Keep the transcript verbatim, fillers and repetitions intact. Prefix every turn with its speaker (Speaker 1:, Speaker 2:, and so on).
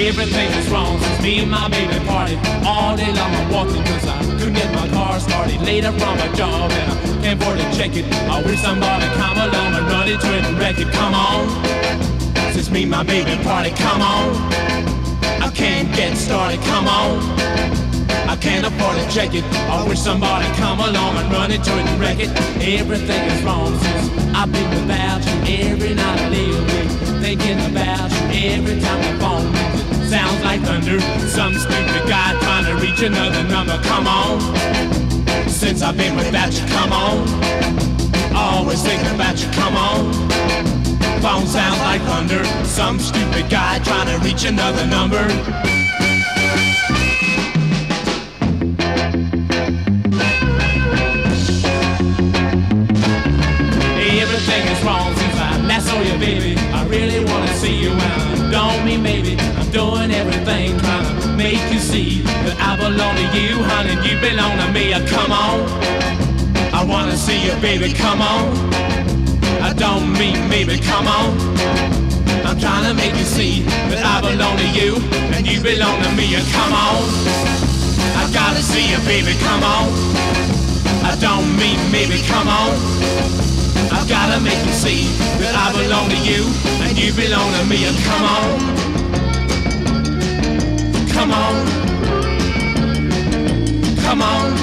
Speaker 1: Everything is wrong since me and my baby party. All day long I'm walking cause I couldn't get my car started. Later from a job and I can't afford to check it. I wish somebody come along and run into it and wreck it. Come on, since me and my baby party, come on. I can't get started, come on. I can't afford to check it. I wish somebody come along and run into it and wreck it. Everything is wrong since I've been without you. Every night I lay awake thinking about you. Every time the phone rings it sounds like thunder. Some stupid guy trying to reach another number. Come on, since I've been without you, come on. Always thinking about you, come on. Phone sounds like thunder. Some stupid guy trying to reach another number. Everything is wrong since I last saw you, baby. I really wanna see you and don't mean maybe. I'm doing everything trying to make you see that I belong to you, honey, and you belong to me. Uh, come on, I wanna see you, baby, come on. I don't mean maybe, come on. I'm trying to make you see that I belong to you and you belong to me. Uh, come on, I gotta see you, baby, come on. I don't mean maybe, come on. I've gotta make you see that I belong to you and you belong to me. And come on, come on, come on.